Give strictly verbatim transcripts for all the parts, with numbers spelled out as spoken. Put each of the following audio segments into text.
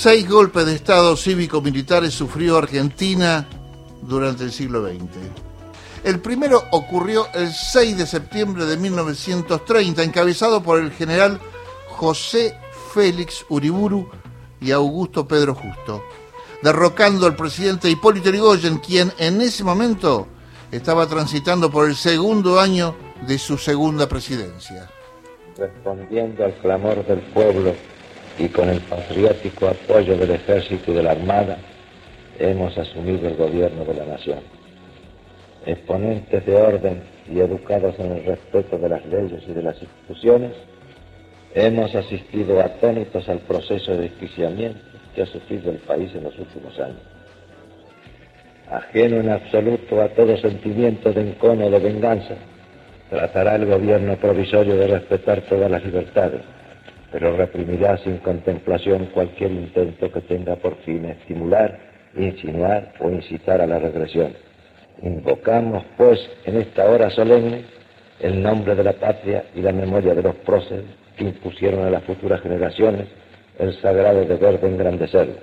Seis golpes de Estado cívico-militares sufrió Argentina durante el siglo veinte. El primero ocurrió el seis de septiembre de mil novecientos treinta, encabezado por el general José Félix Uriburu y Augusto Pedro Justo, derrocando al presidente Hipólito Yrigoyen, quien en ese momento estaba transitando por el segundo año de su segunda presidencia. Respondiendo al clamor del pueblo y con el patriótico apoyo del Ejército y de la Armada, hemos asumido el gobierno de la nación. Exponentes de orden y educados en el respeto de las leyes y de las instituciones, hemos asistido atónitos al proceso de desquiciamiento que ha sufrido el país en los últimos años. Ajeno en absoluto a todo sentimiento de encono o de venganza, tratará el gobierno provisorio de respetar todas las libertades, pero reprimirá sin contemplación cualquier intento que tenga por fin estimular, insinuar o incitar a la regresión. Invocamos, pues, en esta hora solemne, el nombre de la patria y la memoria de los próceres que impusieron a las futuras generaciones el sagrado deber de engrandecerlo.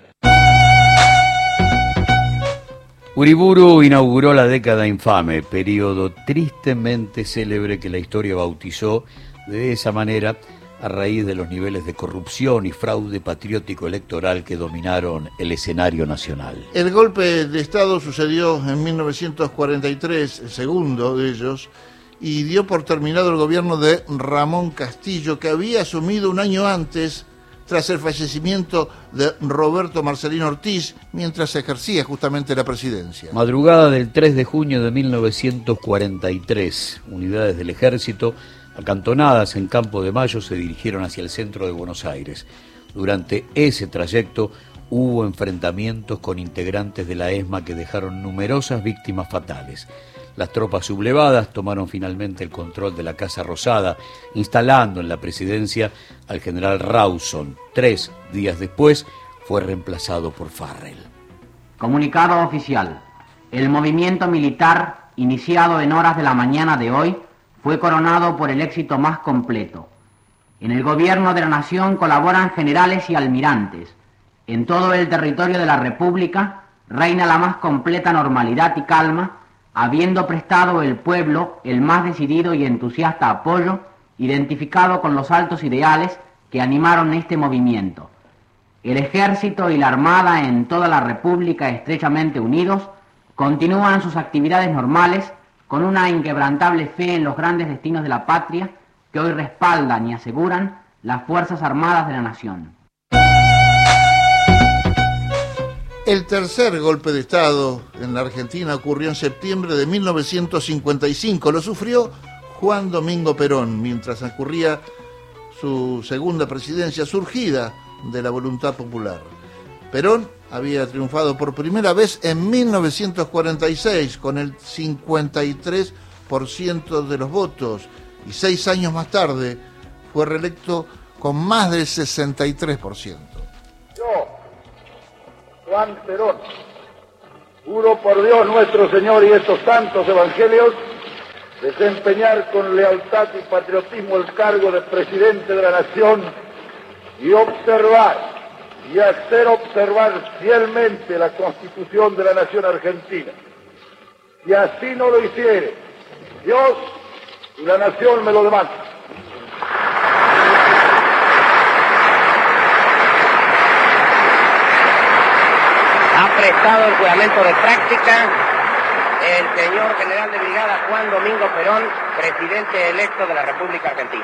Uriburu inauguró la década infame, periodo tristemente célebre que la historia bautizó de esa manera a raíz de los niveles de corrupción y fraude patriótico electoral que dominaron el escenario nacional. El golpe de Estado sucedió en mil novecientos cuarenta y tres, el segundo de ellos, y dio por terminado el gobierno de Ramón Castillo, que había asumido un año antes tras el fallecimiento de Roberto Marcelino Ortiz, mientras ejercía justamente la presidencia. Madrugada del tres de junio de mil novecientos cuarenta y tres, unidades del ejército, acantonadas en Campo de Mayo, se dirigieron hacia el centro de Buenos Aires. Durante ese trayecto hubo enfrentamientos con integrantes de la ESMA que dejaron numerosas víctimas fatales. Las tropas sublevadas tomaron finalmente el control de la Casa Rosada, instalando en la presidencia al general Rawson. Tres días después fue reemplazado por Farrell. Comunicado oficial. El movimiento militar, iniciado en horas de la mañana de hoy, fue coronado por el éxito más completo. En el gobierno de la nación colaboran generales y almirantes. En todo el territorio de la República reina la más completa normalidad y calma, habiendo prestado el pueblo el más decidido y entusiasta apoyo, identificado con los altos ideales que animaron este movimiento. El ejército y la armada en toda la República estrechamente unidos continúan sus actividades normales con una inquebrantable fe en los grandes destinos de la patria que hoy respaldan y aseguran las Fuerzas Armadas de la Nación. El tercer golpe de Estado en la Argentina ocurrió en septiembre de mil novecientos cincuenta y cinco. Lo sufrió Juan Domingo Perón, mientras ocurría su segunda presidencia surgida de la voluntad popular. Perón había triunfado por primera vez en mil novecientos cuarenta y seis con el cincuenta y tres por ciento de los votos y seis años más tarde fue reelecto con más del sesenta y tres por ciento. Yo, Juan Perón, juro por Dios nuestro Señor y estos santos evangelios desempeñar con lealtad y patriotismo el cargo de presidente de la nación y observar y hacer observar fielmente la Constitución de la nación argentina. Si así no lo hiciere, Dios y la nación me lo demandan. Ha prestado el juramento de práctica el señor general de brigada Juan Domingo Perón, presidente electo de la República Argentina.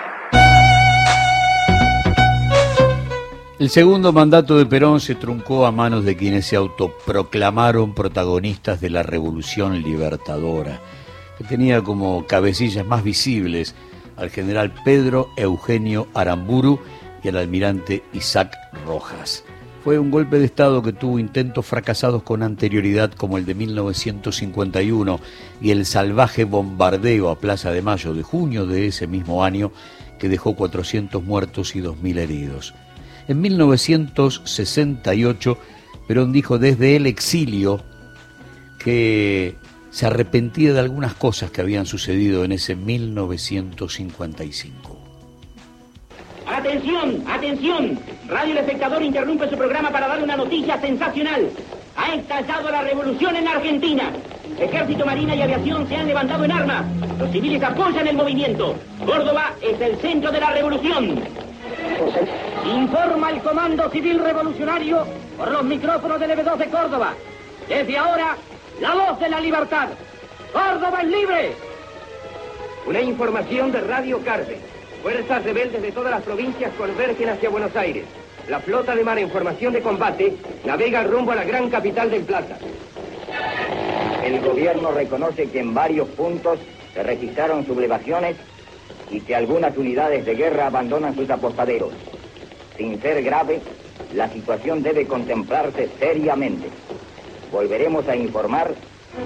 El segundo mandato de Perón se truncó a manos de quienes se autoproclamaron protagonistas de la Revolución Libertadora, que tenía como cabecillas más visibles al general Pedro Eugenio Aramburu y al almirante Isaac Rojas. Fue un golpe de Estado que tuvo intentos fracasados con anterioridad, como el de mil novecientos cincuenta y uno y el salvaje bombardeo a Plaza de Mayo de junio de ese mismo año, que dejó cuatrocientos muertos y dos mil heridos. En mil novecientos sesenta y ocho, Perón dijo desde el exilio que se arrepentía de algunas cosas que habían sucedido en ese mil novecientos cincuenta y cinco. A Atención, atención. Radio El Espectador interrumpe su programa para dar una noticia sensacional. Ha estallado la revolución en la Argentina. Ejército, Marina y Aviación se han levantado en armas. Los civiles apoyan el movimiento. Córdoba es el centro de la revolución. Informa el Comando Civil Revolucionario por los micrófonos del E B dos de Córdoba. Desde ahora, la voz de la libertad. ¡Córdoba es libre! Una información de Radio Carve. Fuerzas rebeldes de todas las provincias convergen hacia Buenos Aires. La flota de mar en formación de combate navega rumbo a la gran capital del Plata. El gobierno reconoce que en varios puntos se registraron sublevaciones y que algunas unidades de guerra abandonan sus apostaderos. Sin ser grave, la situación debe contemplarse seriamente. Volveremos a informar.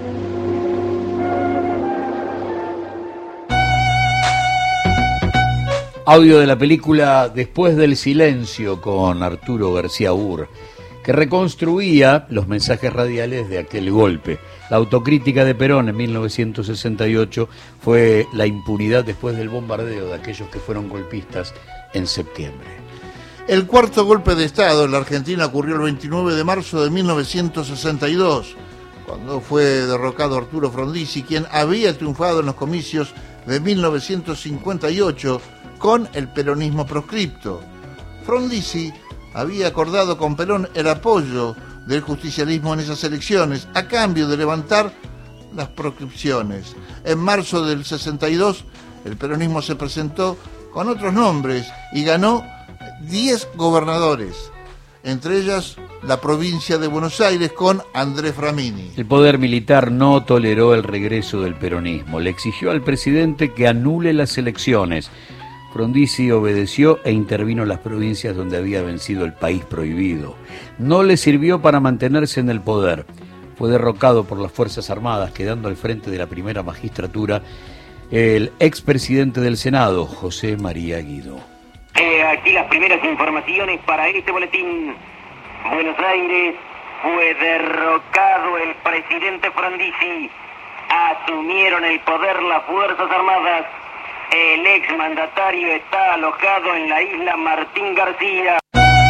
Audio de la película Después del silencio con Arturo García Ur, que reconstruía los mensajes radiales de aquel golpe. La autocrítica de Perón en mil novecientos sesenta y ocho fue la impunidad después del bombardeo de aquellos que fueron golpistas en septiembre. El cuarto golpe de Estado en la Argentina ocurrió el veintinueve de marzo de mil novecientos sesenta y dos, cuando fue derrocado Arturo Frondizi, quien había triunfado en los comicios de mil novecientos cincuenta y ocho con el peronismo proscripto. Frondizi había acordado con Perón el apoyo del justicialismo en esas elecciones, a cambio de levantar las proscripciones. En marzo del sesenta y dos, el peronismo se presentó con otros nombres y ganó diez gobernadores, entre ellas la provincia de Buenos Aires con Andrés Framini. El poder militar no toleró el regreso del peronismo, le exigió al presidente que anule las elecciones. Frondizi obedeció e intervino en las provincias donde había vencido el país prohibido. No le sirvió para mantenerse en el poder. Fue derrocado por las Fuerzas Armadas, quedando al frente de la primera magistratura el expresidente del Senado, José María Guido. Eh, aquí las primeras informaciones para este boletín. Buenos Aires fue derrocado el presidente Frondizi. Asumieron el poder las Fuerzas Armadas. El exmandatario está alojado en la isla Martín García.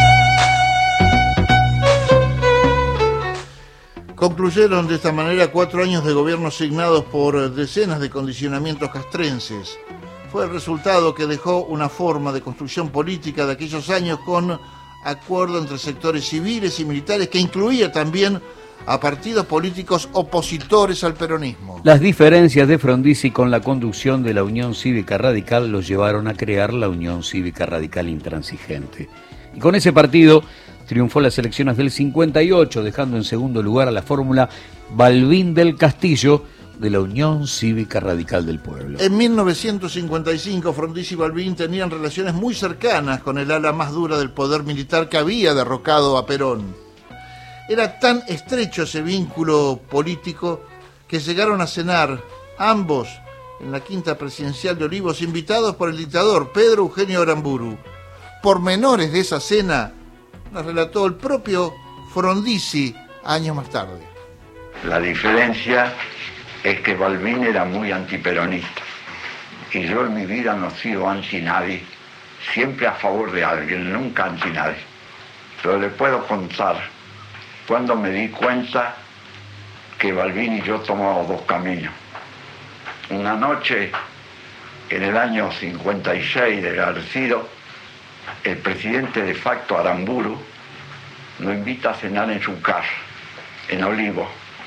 Concluyeron de esta manera cuatro años de gobierno signados por decenas de condicionamientos castrenses. Fue el resultado que dejó una forma de construcción política de aquellos años con acuerdo entre sectores civiles y militares que incluía también a partidos políticos opositores al peronismo. Las diferencias de Frondizi con la conducción de la Unión Cívica Radical los llevaron a crear la Unión Cívica Radical Intransigente. Y con ese partido triunfó las elecciones del cincuenta y ocho, dejando en segundo lugar a la fórmula Balbín del Castillo de la Unión Cívica Radical del Pueblo. En mil novecientos cincuenta y cinco, Frondizi y Balbín tenían relaciones muy cercanas con el ala más dura del poder militar que había derrocado a Perón. Era tan estrecho ese vínculo político que llegaron a cenar ambos en la quinta presidencial de Olivos, invitados por el dictador Pedro Eugenio Aramburu. Pormenores de esa cena nos relató el propio Frondizi años más tarde. La diferencia es que Balbín era muy antiperonista y yo en mi vida no he sido anti nadie, siempre a favor de alguien, nunca anti nadie. Pero le puedo contar cuando me di cuenta que Balbín y yo tomábamos dos caminos. Una noche, en el año cincuenta y seis de Garcido, el presidente de facto Aramburu nos invita a cenar en su casa, en Olivos,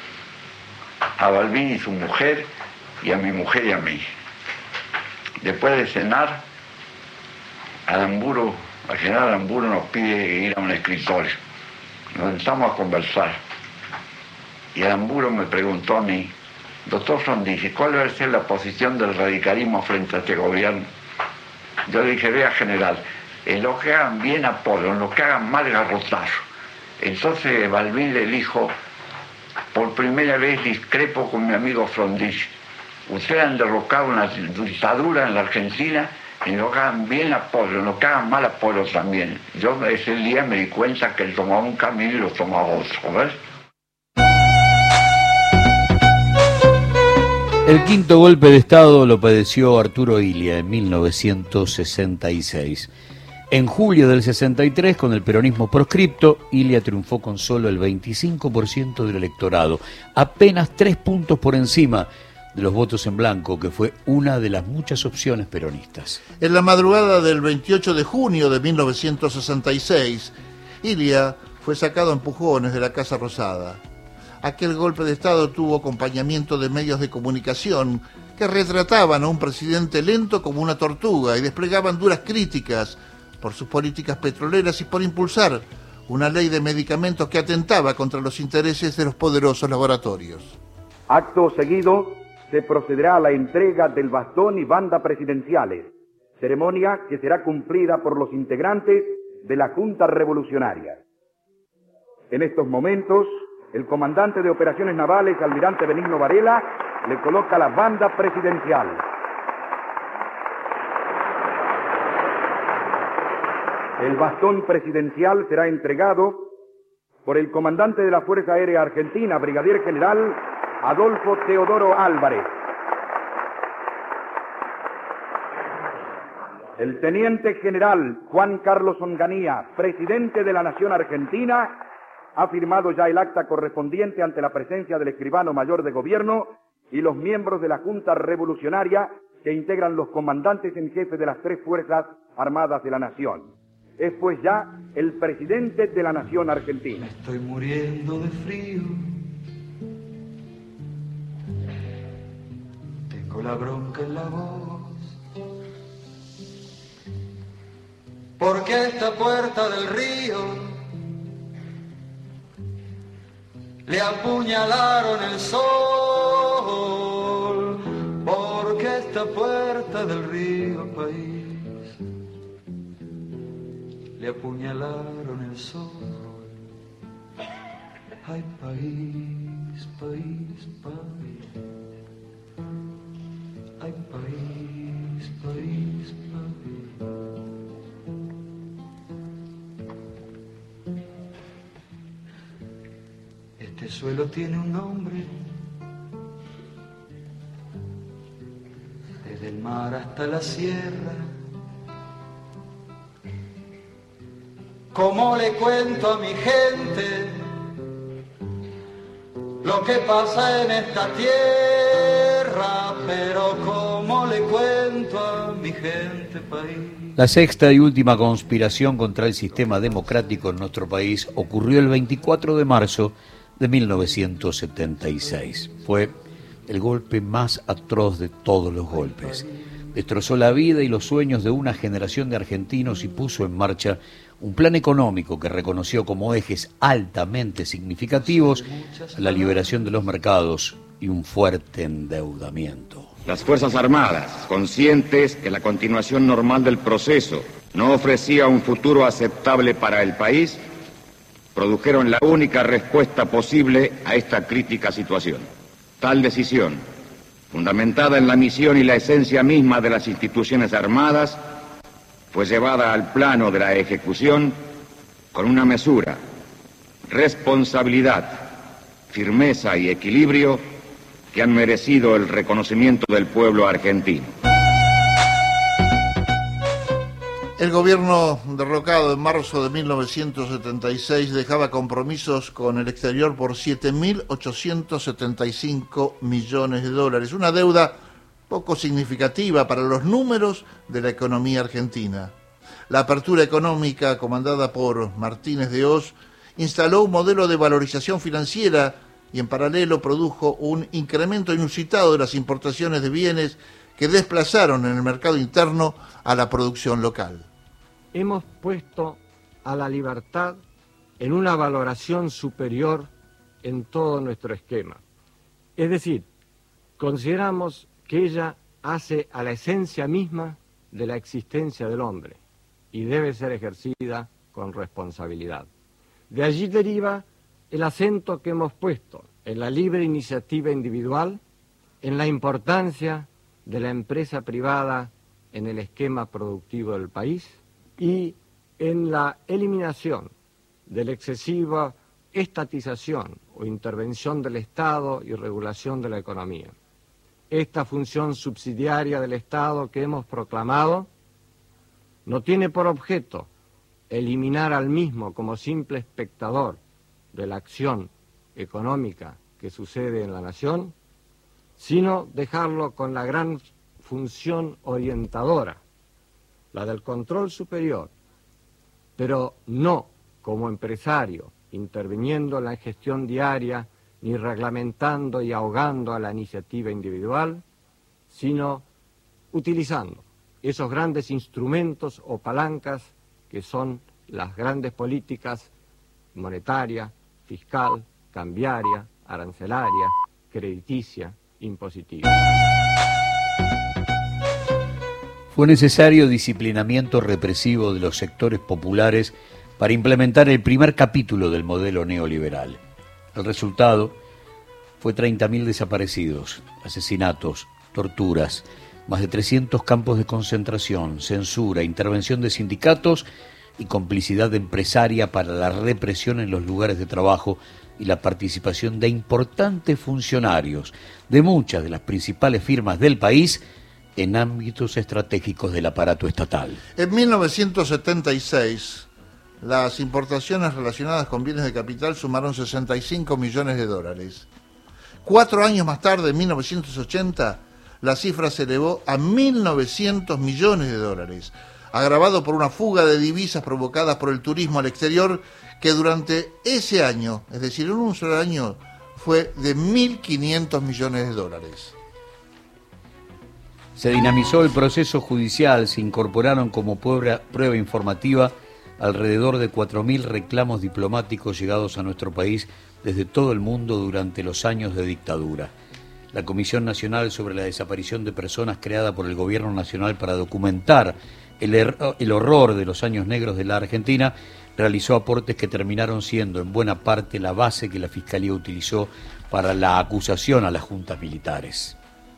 a Balbín y su mujer, y a mi mujer y a mí. Después de cenar, Aramburu, al general Aramburu nos pide ir a un escritorio. Nos sentamos a conversar y Aramburu me preguntó a mí: doctor Frondizi, ¿cuál debe ser la posición del radicalismo frente a este gobierno? Yo le dije: vea general, en lo que hagan bien apoyo, en lo que hagan mal garrotazo. Entonces Balbín le dijo: por primera vez discrepo con mi amigo Frondizi. Ustedes han derrocado una dictadura en la Argentina, en lo que hagan bien apoyo, en lo que hagan mal apoyo también. Yo ese día me di cuenta que él tomaba un camino y lo tomaba otro, ¿ves? El quinto golpe de Estado lo padeció Arturo Illia en mil novecientos sesenta y seis. En julio del sesenta y tres, con el peronismo proscripto, Ilia triunfó con solo el veinticinco por ciento del electorado, apenas tres puntos por encima de los votos en blanco, que fue una de las muchas opciones peronistas. En la madrugada del veintiocho de junio de mil novecientos sesenta y seis, Ilia fue sacado a empujones de la Casa Rosada. Aquel golpe de Estado tuvo acompañamiento de medios de comunicación que retrataban a un presidente lento como una tortuga y desplegaban duras críticas por sus políticas petroleras y por impulsar una ley de medicamentos que atentaba contra los intereses de los poderosos laboratorios. Acto seguido, se procederá a la entrega del bastón y banda presidenciales, ceremonia que será cumplida por los integrantes de la Junta Revolucionaria. En estos momentos, el comandante de operaciones navales, almirante Benigno Varela, le coloca la banda presidencial. El bastón presidencial será entregado por el comandante de la Fuerza Aérea Argentina, brigadier general Adolfo Teodoro Álvarez. El teniente general Juan Carlos Onganía, presidente de la Nación Argentina, ha firmado ya el acta correspondiente ante la presencia del escribano mayor de gobierno y los miembros de la Junta Revolucionaria que integran los comandantes en jefe de las tres Fuerzas Armadas de la Nación. Es pues ya el presidente de la Nación Argentina. Estoy muriendo de frío. Tengo la bronca en la voz. Porque a esta puerta del río le apuñalaron el sol. Porque a esta puerta del río, país, le apuñalaron el sol. Ay, país, país, país. Ay, país, país, país. Este suelo tiene un nombre. Desde el mar hasta la sierra. ¿Cómo le cuento a mi gente lo que pasa en esta tierra? Pero ¿cómo le cuento a mi gente, país? La sexta y última conspiración contra el sistema democrático en nuestro país ocurrió el veinticuatro de marzo de mil novecientos setenta y seis. Fue el golpe más atroz de todos los golpes. Destrozó la vida y los sueños de una generación de argentinos y puso en marcha un plan económico que reconoció como ejes altamente significativos la liberación de los mercados y un fuerte endeudamiento. Las Fuerzas Armadas, conscientes que la continuación normal del proceso no ofrecía un futuro aceptable para el país, produjeron la única respuesta posible a esta crítica situación. Tal decisión, fundamentada en la misión y la esencia misma de las instituciones armadas, fue llevada al plano de la ejecución con una mesura, responsabilidad, firmeza y equilibrio que han merecido el reconocimiento del pueblo argentino. El gobierno derrocado en marzo de mil novecientos setenta y seis dejaba compromisos con el exterior por siete mil ochocientos setenta y cinco millones de dólares, una deuda poco significativa para los números de la economía argentina. La apertura económica comandada por Martínez de Hoz instaló un modelo de valorización financiera y en paralelo produjo un incremento inusitado de las importaciones de bienes que desplazaron en el mercado interno a la producción local. Hemos puesto a la libertad en una valoración superior en todo nuestro esquema. Es decir, consideramos que ella hace a la esencia misma de la existencia del hombre y debe ser ejercida con responsabilidad. De allí deriva el acento que hemos puesto en la libre iniciativa individual, en la importancia de la empresa privada en el esquema productivo del país y en la eliminación de la excesiva estatización o intervención del Estado y regulación de la economía. Esta función subsidiaria del Estado que hemos proclamado no tiene por objeto eliminar al mismo como simple espectador de la acción económica que sucede en la nación, sino dejarlo con la gran función orientadora, la del control superior, pero no como empresario, interviniendo en la gestión diaria, ni reglamentando y ahogando a la iniciativa individual, sino utilizando esos grandes instrumentos o palancas que son las grandes políticas monetaria, fiscal, cambiaria, arancelaria, crediticia, impositiva. Fue necesario disciplinamiento represivo de los sectores populares para implementar el primer capítulo del modelo neoliberal. El resultado fue treinta mil desaparecidos, asesinatos, torturas, más de trescientos campos de concentración, censura, intervención de sindicatos y complicidad empresaria para la represión en los lugares de trabajo y la participación de importantes funcionarios de muchas de las principales firmas del país en ámbitos estratégicos del aparato estatal. En mil novecientos setenta y seis, las importaciones relacionadas con bienes de capital sumaron sesenta y cinco millones de dólares. Cuatro años más tarde, en mil novecientos ochenta, la cifra se elevó a mil novecientos millones de dólares, agravado por una fuga de divisas provocadas por el turismo al exterior, que durante ese año, es decir, en un solo año, fue de mil quinientos millones de dólares. Se dinamizó el proceso judicial, se incorporaron como prueba, prueba informativa alrededor de cuatro mil reclamos diplomáticos llegados a nuestro país desde todo el mundo durante los años de dictadura. La Comisión Nacional sobre la Desaparición de Personas, creada por el Gobierno Nacional para documentar el, er- el horror de los años negros de la Argentina, realizó aportes que terminaron siendo en buena parte la base que la Fiscalía utilizó para la acusación a las juntas militares.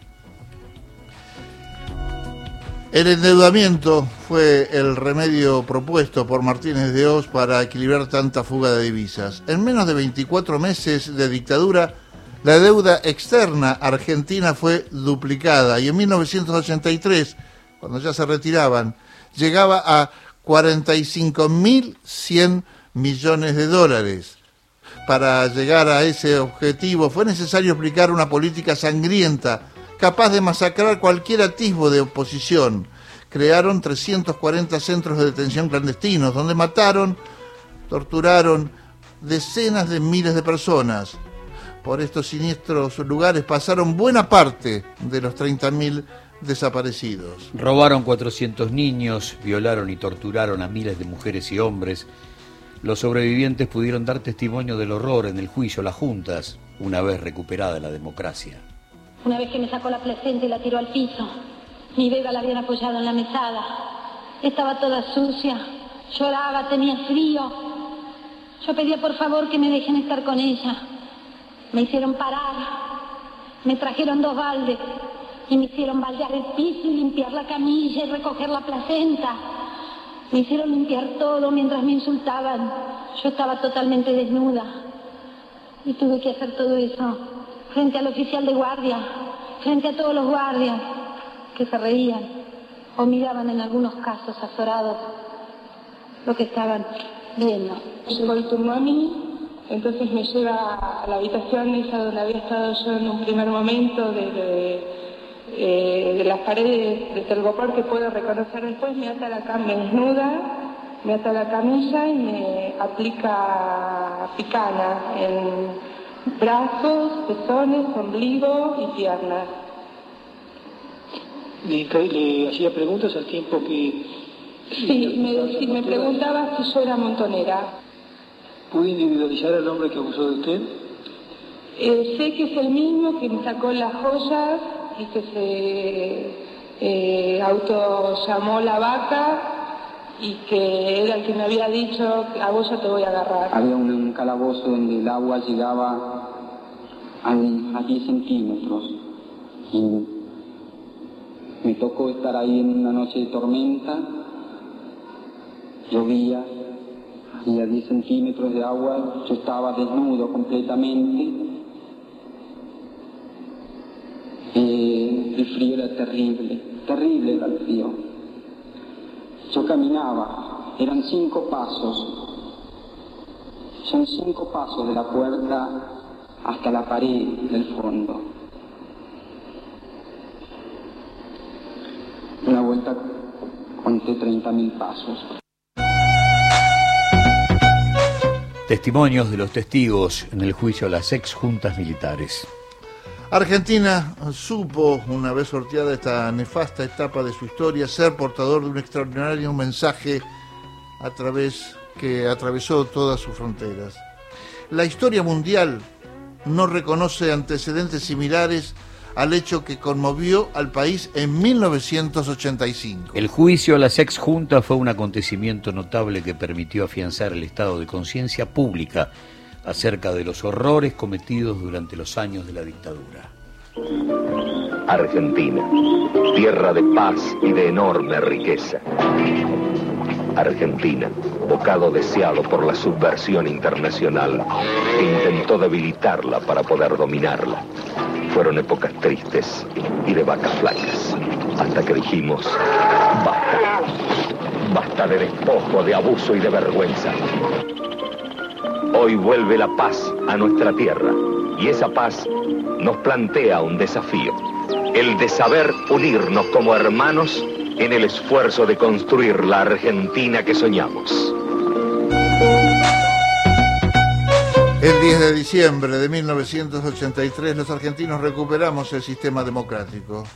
El endeudamiento fue el remedio propuesto por Martínez de Hoz para equilibrar tanta fuga de divisas. En menos de veinticuatro meses de dictadura, la deuda externa argentina fue duplicada y en mil novecientos ochenta y tres, cuando ya se retiraban, llegaba a cuarenta y cinco mil cien millones de dólares. Para llegar a ese objetivo fue necesario aplicar una política sangrienta, capaz de masacrar cualquier atisbo de oposición. Crearon trescientos cuarenta centros de detención clandestinos, donde mataron, torturaron decenas de miles de personas. Por estos siniestros lugares pasaron buena parte de los treinta mil desaparecidos. Robaron cuatrocientos niños, violaron y torturaron a miles de mujeres y hombres. Los sobrevivientes pudieron dar testimonio del horror en el juicio a las juntas, una vez recuperada la democracia. Una vez que me sacó la placenta y la tiró al piso, mi beba la habían apoyado en la mesada. Estaba toda sucia, lloraba, tenía frío. Yo pedía por favor que me dejen estar con ella. Me hicieron parar, me trajeron dos baldes y me hicieron baldear el piso y limpiar la camilla y recoger la placenta. Me hicieron limpiar todo mientras me insultaban. Yo estaba totalmente desnuda y tuve que hacer todo eso frente al oficial de guardia, frente a todos los guardias que se reían o miraban en algunos casos azorados lo que estaban viendo. Llegó el turno a mí, entonces me lleva a la habitación esa donde había estado yo en un primer momento de, de, eh, de las paredes de telgopor que puedo reconocer después. Me ata la cama, me desnuda, me ata la camilla y me aplica picana en brazos, pezones, ombligo y piernas. ¿Le, le hacía preguntas al tiempo que...? Sí, me, sí, me preguntaba si yo era montonera. ¿Pudo individualizar al hombre que abusó de usted? Eh, sé que es el mismo que me sacó las joyas y que se eh, auto llamó La Vaca y que era el que me había dicho, a vos ya te voy a agarrar. Había un, un calabozo donde el agua llegaba a, a diez centímetros y me tocó estar ahí en una noche de tormenta, llovía y a diez centímetros de agua yo estaba desnudo completamente. Eh, el frío era terrible, terrible era el frío. Yo caminaba, eran cinco pasos. Son cinco pasos de la puerta hasta la pared del fondo. Una vuelta conté treinta mil pasos. Testimonios de los testigos en el juicio a las ex juntas militares. Argentina supo, una vez sorteada esta nefasta etapa de su historia, ser portador de un extraordinario mensaje a través que atravesó todas sus fronteras. La historia mundial no reconoce antecedentes similares al hecho que conmovió al país en mil novecientos ochenta y cinco. El juicio a las ex juntas fue un acontecimiento notable que permitió afianzar el estado de conciencia pública acerca de los horrores cometidos durante los años de la dictadura. Argentina, tierra de paz y de enorme riqueza. Argentina, bocado deseado por la subversión internacional que intentó debilitarla para poder dominarla. Fueron épocas tristes y de vacas flacas, hasta que dijimos, basta, basta de despojo, de abuso y de vergüenza. Hoy vuelve la paz a nuestra tierra, y esa paz nos plantea un desafío, el de saber unirnos como hermanos en el esfuerzo de construir la Argentina que soñamos. El diez de diciembre de mil novecientos ochenta y tres los argentinos recuperamos el sistema democrático.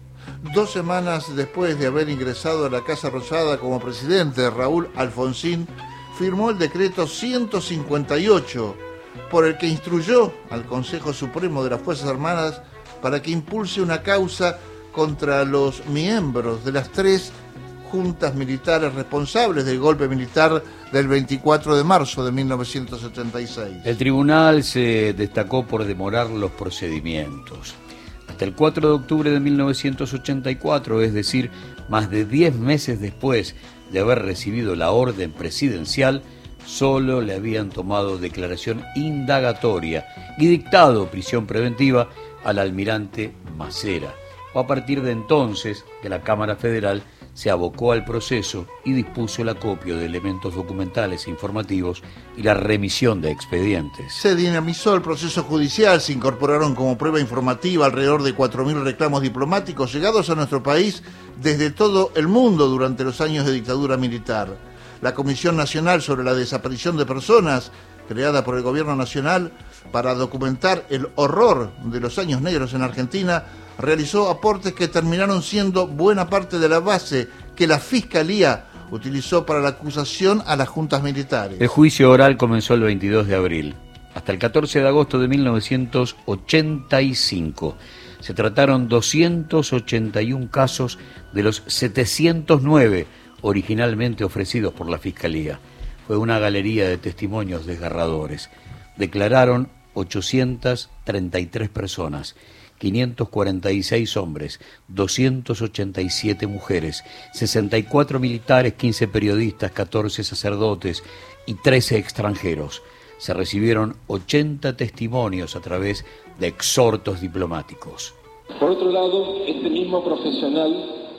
Dos semanas después de haber ingresado a la Casa Rosada como presidente, Raúl Alfonsín firmó el decreto ciento cincuenta y ocho, por el que instruyó al Consejo Supremo de las Fuerzas Armadas para que impulse una causa contra los miembros de las tres juntas militares responsables del golpe militar del veinticuatro de marzo de mil novecientos setenta y seis. El tribunal se destacó por demorar los procedimientos. Hasta el cuatro de octubre de mil novecientos ochenta y cuatro, es decir, más de diez meses después de haber recibido la orden presidencial, solo le habían tomado declaración indagatoria y dictado prisión preventiva al almirante Macera. A partir de entonces, que la Cámara Federal se abocó al proceso y dispuso el acopio de elementos documentales e informativos y la remisión de expedientes. Se dinamizó el proceso judicial, se incorporaron como prueba informativa alrededor de cuatro mil reclamos diplomáticos llegados a nuestro país desde todo el mundo durante los años de dictadura militar. La Comisión Nacional sobre la Desaparición de Personas, creada por el Gobierno Nacional para documentar el horror de los años negros en Argentina, realizó aportes que terminaron siendo buena parte de la base que la Fiscalía utilizó para la acusación a las juntas militares. El juicio oral comenzó el veintidós de abril. Hasta el catorce de agosto de mil novecientos ochenta y cinco se trataron doscientos ochenta y un casos de los setecientos nueve originalmente ofrecidos por la Fiscalía. Fue una galería de testimonios desgarradores. Declararon ochocientas treinta y tres personas, quinientos cuarenta y seis hombres, doscientas ochenta y siete mujeres, sesenta y cuatro militares, quince periodistas, catorce sacerdotes y trece extranjeros. Se recibieron ochenta testimonios a través de exhortos diplomáticos. Por otro lado, este mismo profesional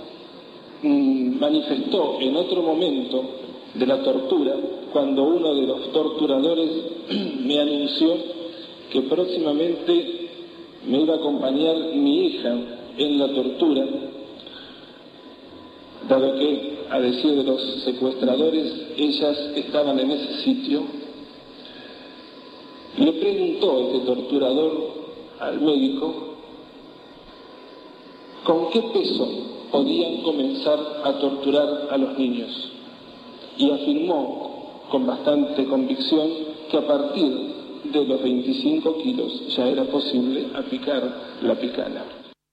mmm, manifestó en otro momento de la tortura, cuando uno de los torturadores me anunció que próximamente me iba a acompañar mi hija en la tortura, dado que, a decir de los secuestradores, ellas estaban en ese sitio. Le preguntó este torturador al médico con qué peso podían comenzar a torturar a los niños, y afirmó con bastante convicción que a partir de los veinticinco kilos ya era posible aplicar la picana.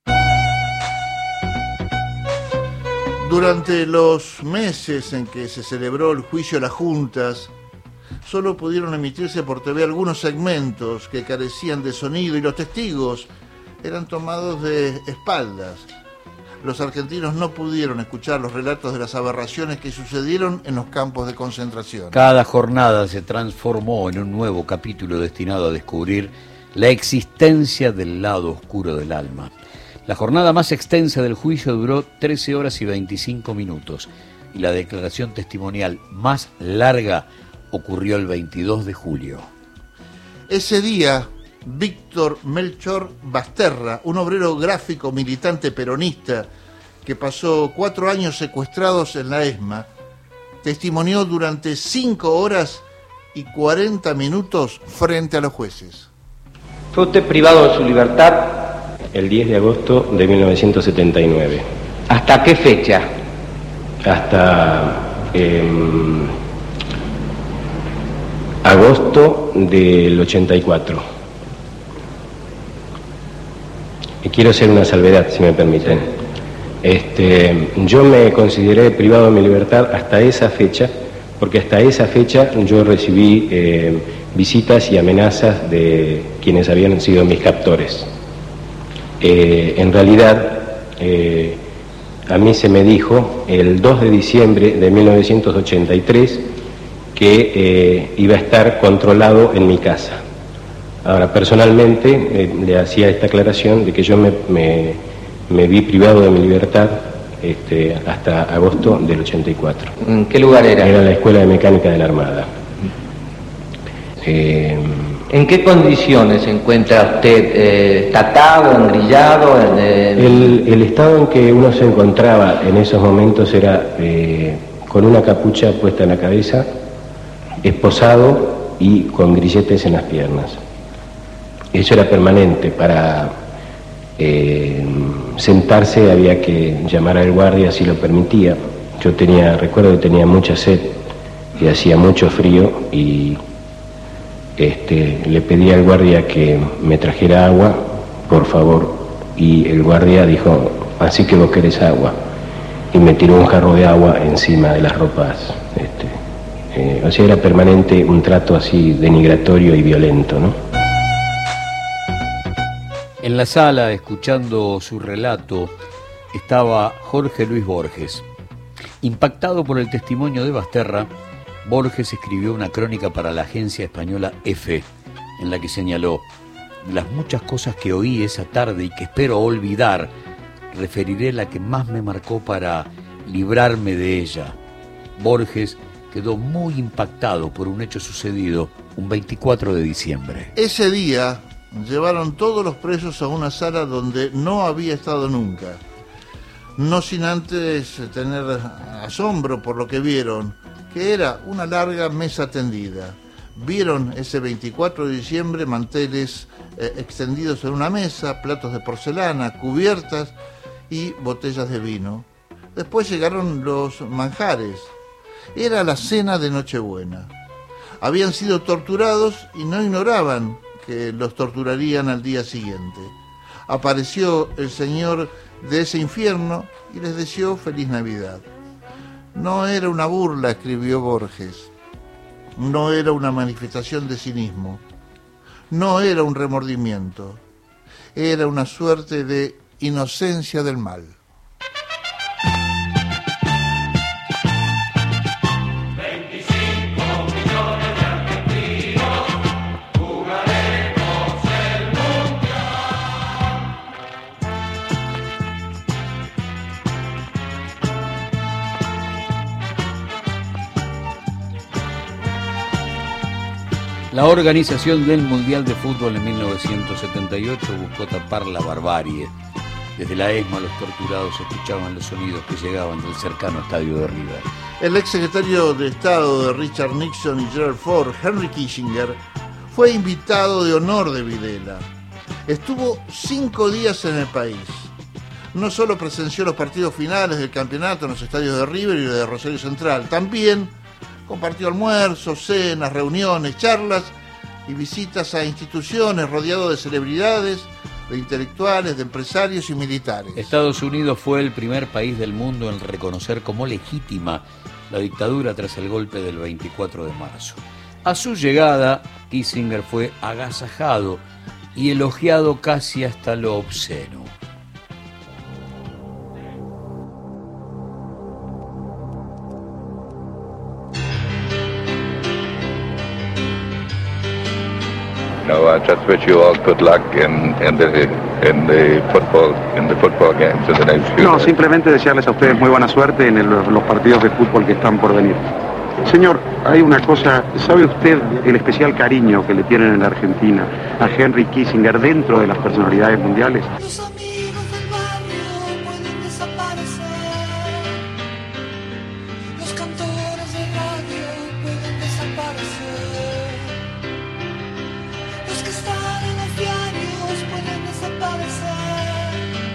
Durante los meses en que se celebró el juicio a las juntas, solo pudieron emitirse por T V algunos segmentos que carecían de sonido y los testigos eran tomados de espaldas. Los argentinos no pudieron escuchar los relatos de las aberraciones que sucedieron en los campos de concentración. Cada jornada se transformó en un nuevo capítulo destinado a descubrir la existencia del lado oscuro del alma. La jornada más extensa del juicio duró trece horas y veinticinco minutos y la declaración testimonial más larga ocurrió el veintidós de julio. Ese día, Víctor Melchor Basterra, un obrero gráfico militante peronista que pasó cuatro años secuestrados en la ESMA, testimonió durante cinco horas y cuarenta minutos frente a los jueces. Fue usted privado de su libertad el diez de agosto de mil novecientos setenta y nueve. ¿Hasta qué fecha? Hasta eh, agosto del ochenta y cuatro. Y quiero hacer una salvedad, si me permiten. Este, yo me consideré privado de mi libertad hasta esa fecha, porque hasta esa fecha yo recibí eh, visitas y amenazas de quienes habían sido mis captores. Eh, en realidad, eh, a mí se me dijo el dos de diciembre de mil novecientos ochenta y tres que eh, iba a estar controlado en mi casa. Ahora, personalmente, eh, le hacía esta aclaración de que yo me, me, me vi privado de mi libertad este, hasta agosto del ochenta y cuatro. ¿En qué lugar era? Era la Escuela de Mecánica de la Armada. Eh, ¿En qué condiciones se encuentra usted? Eh, ¿Estatado, engrillado? Eh... El, el estado en que uno se encontraba en esos momentos era eh, con una capucha puesta en la cabeza, esposado y con grilletes en las piernas. Eso era permanente. Para eh, sentarse había que llamar al guardia si lo permitía. Yo tenía, recuerdo que tenía mucha sed y hacía mucho frío y este, le pedí al guardia que me trajera agua, por favor, y el guardia dijo, así que vos querés agua, y me tiró un jarro de agua encima de las ropas. Este, eh, o sea, era permanente un trato así denigratorio y violento, ¿no? En la sala, escuchando su relato, estaba Jorge Luis Borges. Impactado por el testimonio de Basterra, Borges escribió una crónica para la agencia española EFE, en la que señaló: de las muchas cosas que oí esa tarde y que espero olvidar, referiré la que más me marcó para librarme de ella. Borges quedó muy impactado por un hecho sucedido un veinticuatro de diciembre. Ese día llevaron todos los presos a una sala donde no había estado nunca, no sin antes tener asombro por lo que vieron, que era una larga mesa tendida. Vieron ese veinticuatro de diciembre manteles eh, extendidos en una mesa, platos de porcelana, cubiertas y botellas de vino. Después llegaron los manjares. Era la cena de Nochebuena. Habían sido torturados y no ignoraban que los torturarían al día siguiente. Apareció el señor de ese infierno y les deseó feliz Navidad. No era una burla, escribió Borges. No era una manifestación de cinismo. No era un remordimiento. Era una suerte de inocencia del mal. La organización del Mundial de Fútbol en mil novecientos setenta y ocho buscó tapar la barbarie. Desde la ESMA los torturados escuchaban los sonidos que llegaban del cercano estadio de River. El exsecretario de Estado de Richard Nixon y Gerald Ford, Henry Kissinger, fue invitado de honor de Videla. Estuvo cinco días en el país. No solo presenció los partidos finales del campeonato en los estadios de River y de Rosario Central, también compartió almuerzos, cenas, reuniones, charlas y visitas a instituciones rodeado de celebridades, de intelectuales, de empresarios y militares. Estados Unidos fue el primer país del mundo en reconocer como legítima la dictadura tras el golpe del veinticuatro de marzo. A su llegada, Kissinger fue agasajado y elogiado casi hasta lo obsceno. No, I just wish you all good luck in, in the in the football in the football games in the next few No, days. simplemente desearles a ustedes muy buena suerte en el- los partidos de fútbol que están por venir. Señor, hay una cosa, ¿sabe usted el especial cariño que le tienen en la Argentina a Henry Kissinger dentro de las personalidades mundiales? Los amigos del barrio pueden desaparecer. Los cantores de radio pueden desaparecer. Los que están en los diarios pueden desaparecer.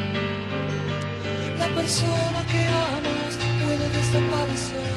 La persona que amas puede desaparecer.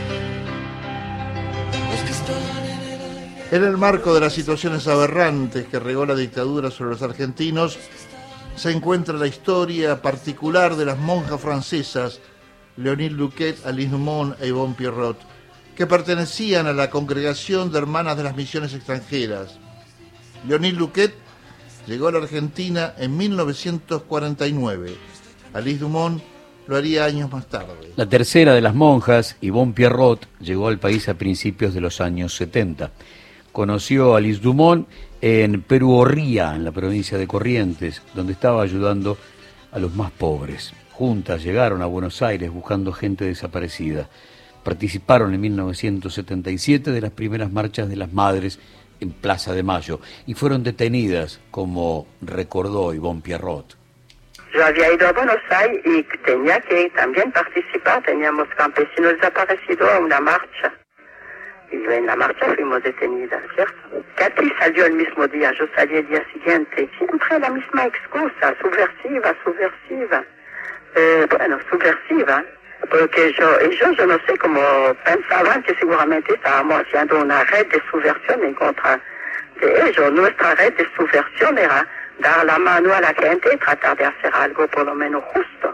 Los que están en el aire. En el marco de las situaciones aberrantes que regó la dictadura sobre los argentinos, se encuentra la historia particular de las monjas francesas Léonie Luquet, Alice Dumont e Yvonne Pierrot, que pertenecían a la Congregación de Hermanas de las Misiones Extranjeras. Léonie Luquet llegó a la Argentina en mil novecientos cuarenta y nueve. Alice Dumont lo haría años más tarde. La tercera de las monjas, Yvonne Pierrot, llegó al país a principios de los años setenta. Conoció a Alice Dumont en Peruorría, en la provincia de Corrientes, donde estaba ayudando a los más pobres. Juntas llegaron a Buenos Aires buscando gente desaparecida. Participaron en mil novecientos setenta y siete de las primeras marchas de las madres en Plaza de Mayo y fueron detenidas, como recordó Yvonne Pierrot. Yo había ido a Buenos Aires y tenía que también participar, teníamos campesinos desaparecidos a una marcha. Y en la marcha fuimos detenidas, ¿cierto? Katy salió el mismo día, yo salí el día siguiente. Siempre la misma excusa, subversiva, subversiva. Eh, bueno, subversiva, porque yo, ellos, yo no sé cómo pensaban que seguramente estábamos haciendo una red de subversión en contra de ellos. Nuestra red de subversión era dar la mano a la gente y tratar de hacer algo por lo menos justo.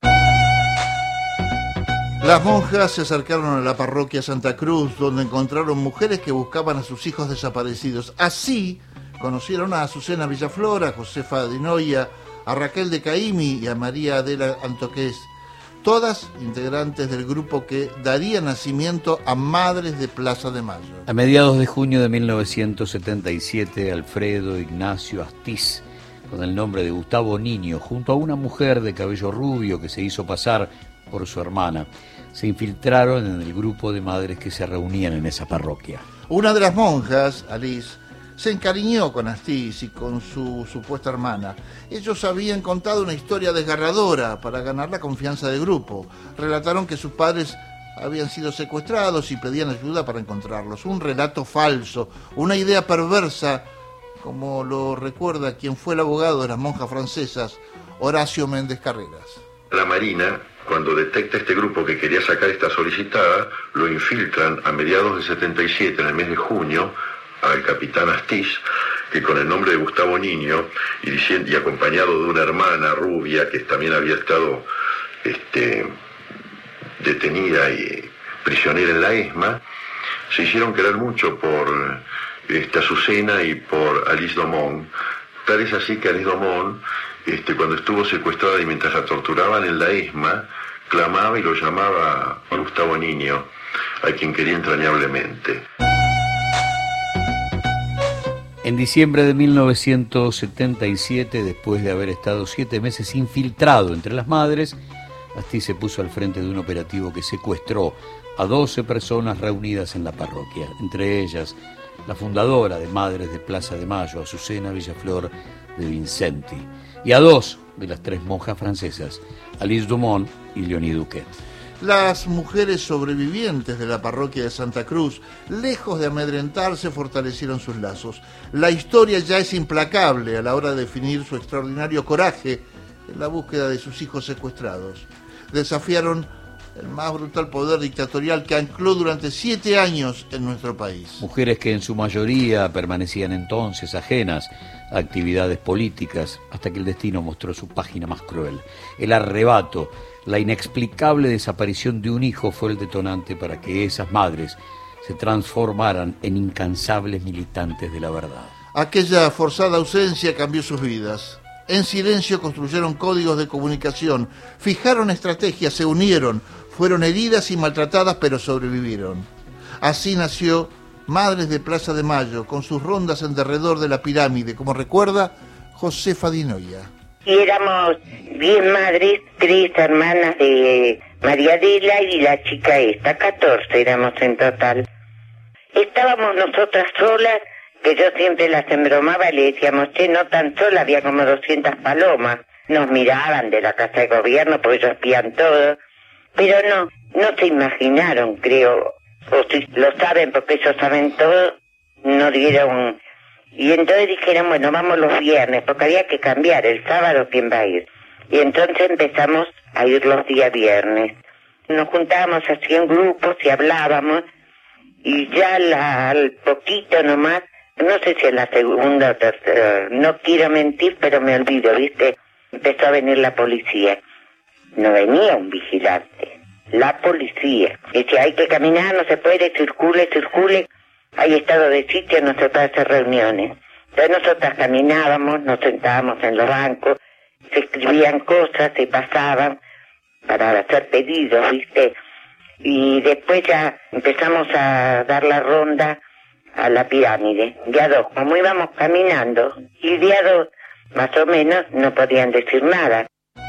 Las monjas se acercaron a la parroquia Santa Cruz, donde encontraron mujeres que buscaban a sus hijos desaparecidos. Así conocieron a Azucena Villaflor, a Josefa de Noia, a Raquel de Caimi y a María Adela Antoqués, todas integrantes del grupo que daría nacimiento a Madres de Plaza de Mayo. A mediados de junio de mil novecientos setenta y siete, Alfredo Ignacio Astiz, con el nombre de Gustavo Niño, junto a una mujer de cabello rubio que se hizo pasar por su hermana, se infiltraron en el grupo de madres que se reunían en esa parroquia. Una de las monjas, Alice, se encariñó con Astiz y con su supuesta hermana. Ellos habían contado una historia desgarradora para ganar la confianza del grupo. Relataron que sus padres habían sido secuestrados y pedían ayuda para encontrarlos. Un relato falso, una idea perversa, como lo recuerda quien fue el abogado de las monjas francesas, Horacio Méndez Carreras. La Marina, cuando detecta este grupo que quería sacar esta solicitada, lo infiltran a mediados de setenta y siete, en el mes de junio, al capitán Astiz, que con el nombre de Gustavo Niño, y, diciendo, y acompañado de una hermana rubia que también había estado este, detenida y prisionera en la ESMA, se hicieron querer mucho por este, Azucena y por Alice Dumont. Tal es así que Alice Dumont, este, cuando estuvo secuestrada y mientras la torturaban en la ESMA, clamaba y lo llamaba a Gustavo Niño, a quien quería entrañablemente. En diciembre de mil novecientos setenta y siete, después de haber estado siete meses infiltrado entre las madres, Astiz se puso al frente de un operativo que secuestró a doce personas reunidas en la parroquia, entre ellas la fundadora de Madres de Plaza de Mayo, Azucena Villaflor de Vincenti, y a dos de las tres monjas francesas, Alice Dumont y Léonie Luquet. Las mujeres sobrevivientes de la parroquia de Santa Cruz, lejos de amedrentarse, fortalecieron sus lazos. La historia ya es implacable a la hora de definir su extraordinario coraje en la búsqueda de sus hijos secuestrados. Desafiaron el más brutal poder dictatorial que ancló durante siete años en nuestro país. Mujeres que en su mayoría permanecían entonces ajenas a actividades políticas, hasta que el destino mostró su página más cruel. El arrebato, la inexplicable desaparición de un hijo fue el detonante para que esas madres se transformaran en incansables militantes de la verdad. Aquella forzada ausencia cambió sus vidas. En silencio construyeron códigos de comunicación, fijaron estrategias, se unieron, fueron heridas y maltratadas, pero sobrevivieron. Así nació Madres de Plaza de Mayo, con sus rondas en derredor de la pirámide, como recuerda Josefa Di Noia. Y éramos diez madres, tres hermanas de María Adela y la chica esta, catorce éramos en total. Estábamos nosotras solas, que yo siempre las embromaba y le decíamos, che, no tan sola, había como doscientas palomas. Nos miraban de la casa de gobierno porque ellos espían todo, pero no, no se imaginaron, creo, o si lo saben porque ellos saben todo, no dieron. Y entonces dijeron, bueno, vamos los viernes, porque había que cambiar, el sábado quién va a ir. Y entonces empezamos a ir los días viernes. Nos juntábamos así en grupos y hablábamos, y ya la, al poquito nomás, no sé si en la segunda o tercera, no quiero mentir, pero me olvido, ¿viste? Empezó a venir la policía. No venía un vigilante, la policía. Dice, hay que caminar, no se puede, circule, circule. Hay estado de sitio, no se puede hacer reuniones. Entonces nosotras caminábamos, nos sentábamos en los bancos, se escribían cosas, se pasaban para hacer pedidos, ¿viste? Y después ya empezamos a dar la ronda a la pirámide, de a dos, como íbamos caminando, y de a dos, más o menos, no podían decir nada.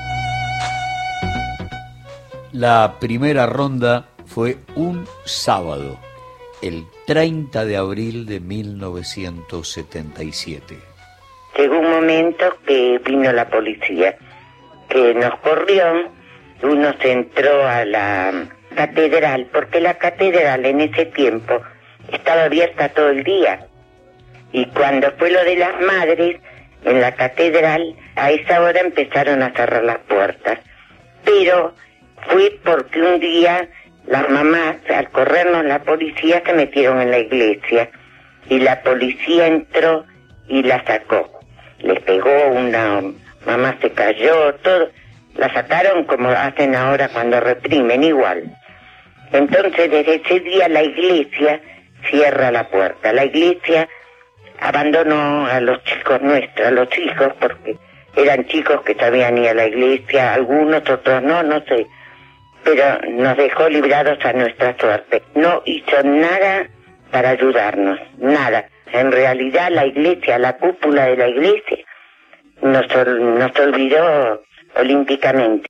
La primera ronda fue un sábado, el treinta de abril de mil novecientos setenta y siete. Llegó un momento que vino la policía, que nos corrió, uno se entró a la catedral, porque la catedral en ese tiempo estaba abierta todo el día. Y cuando fue lo de las madres, en la catedral, a esa hora empezaron a cerrar las puertas. Pero fue porque un día las mamás, al corrernos la policía, se metieron en la iglesia. Y la policía entró y la sacó. Les pegó, una mamá se cayó, todo. La sacaron como hacen ahora cuando reprimen, igual. Entonces, desde ese día la iglesia cierra la puerta. La iglesia abandonó a los chicos nuestros, a los hijos, porque eran chicos que sabían ir a la iglesia, algunos, otros no, no sé. Pero nos dejó librados a nuestra suerte. No hizo nada para ayudarnos, nada. En realidad la iglesia, la cúpula de la iglesia, nos, nos olvidó olímpicamente.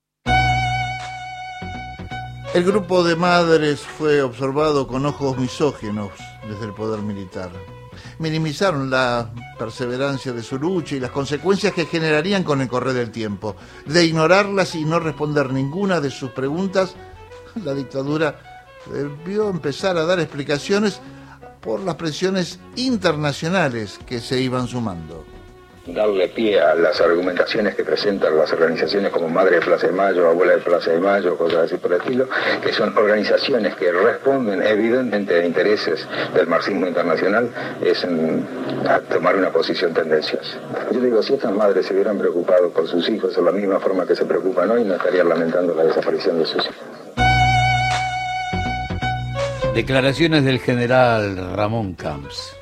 El grupo de madres fue observado con ojos misóginos desde el poder militar. Minimizaron la perseverancia de su lucha y las consecuencias que generarían con el correr del tiempo. De ignorarlas y no responder ninguna de sus preguntas, la dictadura debió empezar a dar explicaciones por las presiones internacionales que se iban sumando. Darle pie a las argumentaciones que presentan las organizaciones como Madre de Plaza de Mayo, Abuela de Plaza de Mayo, cosas así por el estilo, que son organizaciones que responden evidentemente a intereses del marxismo internacional, es en, a tomar una posición tendenciosa. Yo digo, si estas madres se hubieran preocupado por sus hijos de la misma forma que se preocupan hoy, no estarían lamentando la desaparición de sus hijos. Declaraciones del general Ramón Camps.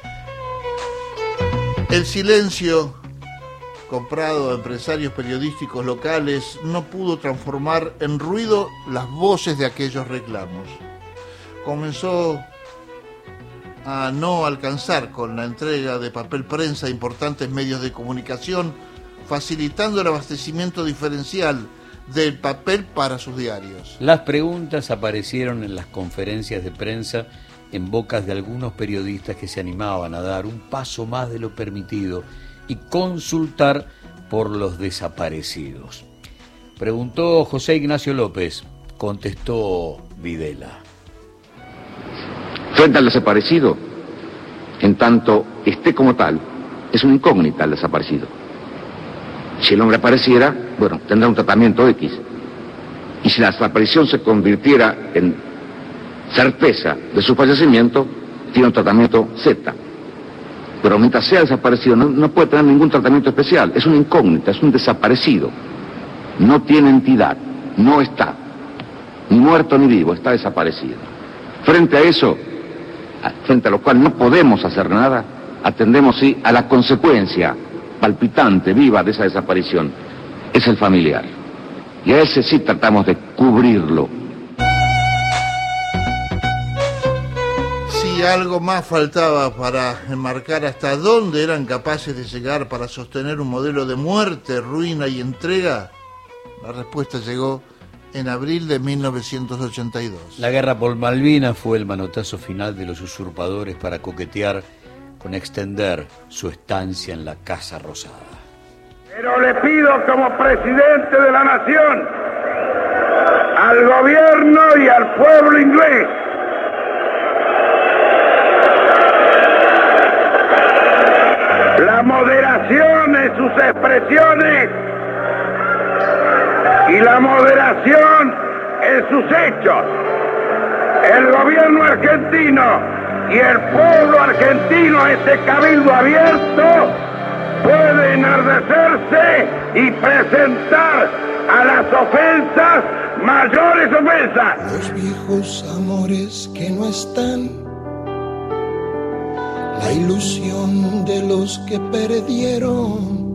El silencio, comprado a empresarios periodísticos locales, no pudo transformar en ruido las voces de aquellos reclamos. Comenzó a no alcanzar con la entrega de papel prensa a importantes medios de comunicación, facilitando el abastecimiento diferencial del papel para sus diarios. Las preguntas aparecieron en las conferencias de prensa en bocas de algunos periodistas que se animaban a dar un paso más de lo permitido y consultar por los desaparecidos. Preguntó José Ignacio López, contestó Videla. Frente al desaparecido, en tanto esté como tal, es una incógnita el desaparecido. Si el hombre apareciera, bueno, tendrá un tratamiento X. Y si la desaparición se convirtiera en certeza de su fallecimiento, tiene un tratamiento Z. Pero mientras sea desaparecido, no, no puede tener ningún tratamiento especial. Es una incógnita, es un desaparecido. No tiene entidad, no está. Ni muerto ni vivo, está desaparecido. Frente a eso, frente a lo cual no podemos hacer nada, atendemos sí a la consecuencia palpitante, viva de esa desaparición. Es el familiar. Y a ese sí tratamos de cubrirlo. Si Si algo más faltaba para enmarcar hasta dónde eran capaces de llegar para sostener un modelo de muerte, ruina y entrega, la respuesta llegó en abril de mil novecientos ochenta y dos. La guerra por Malvinas fue el manotazo final de los usurpadores para coquetear con extender su estancia en la Casa Rosada. Pero le pido como presidente de la nación al gobierno y al pueblo inglés la moderación en sus expresiones y la moderación en sus hechos. El gobierno argentino y el pueblo argentino, este cabildo abierto, puede enardecerse y presentar a las ofensas mayores ofensas. Los viejos amores que no están, la ilusión de los que perdieron,